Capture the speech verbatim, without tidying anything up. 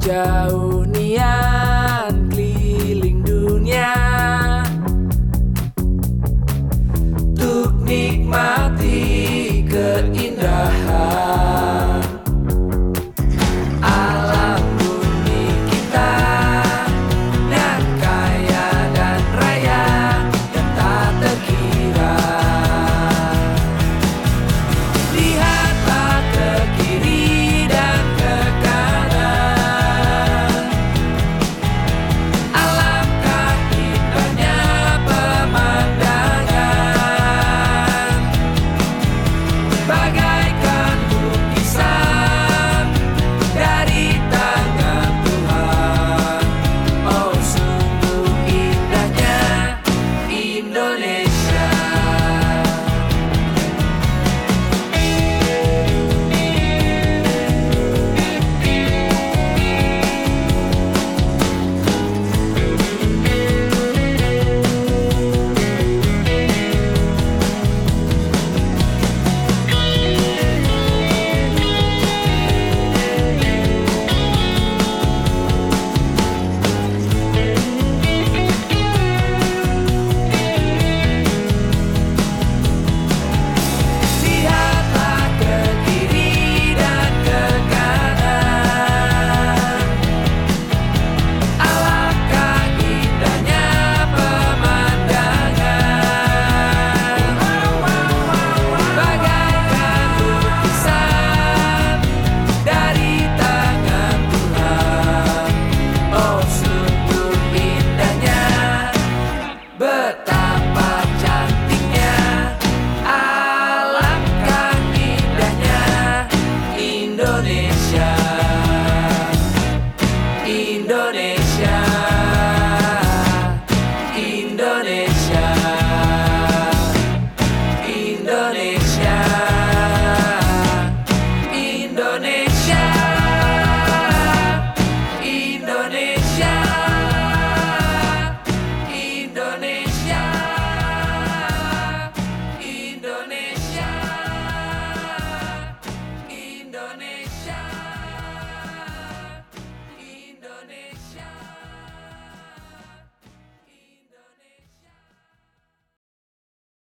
jauh nian keliling dunia untuk nikmati keindahan alam bumi kita yang kaya dan raya yang tak terkira. Lihatlah ke kiri dan ke kanan, alangkah indahnya pemandangan, bagaikan lukisan dari tangan Tuhan. Oh, sungguh indahnya Indonesia. Lihatlah ke kiri dan ke kanan, alangkah indahnya pemandangan, bagaikan lukisan dari tangan Tuhan. Oh, sungguh indahnya, betapa cantiknya, alangkah indahnya Indonesia.